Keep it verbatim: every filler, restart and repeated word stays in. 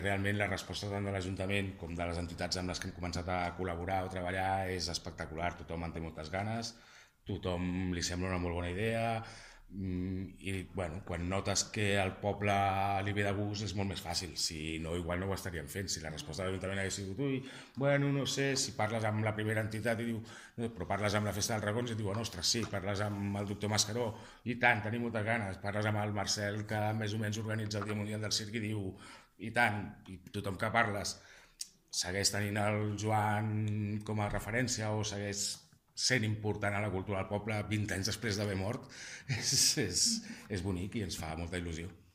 Realment la resposta tant de l'Ajuntament com de les entitats amb les que hem començat a col·laborar o treballar és espectacular. Tothom en té moltes ganes, tothom li sembla una molt bona idea, i bueno, quan notes que al poble li ve de gust és molt més fàcil. Si no, igual no ho estaríem fent. Si la resposta de l'Ajuntament hagués sigut ui, bueno, no sé, si parles amb la primera entitat i diu, no, però parles amb la Festa dels Racons i et diuen, ostres, sí, parles amb el doctor Mascaró i tant, tenim moltes ganes, parles amb el Marcel que més o menys organitza el Dia Mundial del Circ i diu, i tant, i tothom que parles segueix tenint el Joan com a referència o segueix sent important a la cultura del poble vint anys després d'haver mort, és, és, és bonic i ens fa molta il·lusió.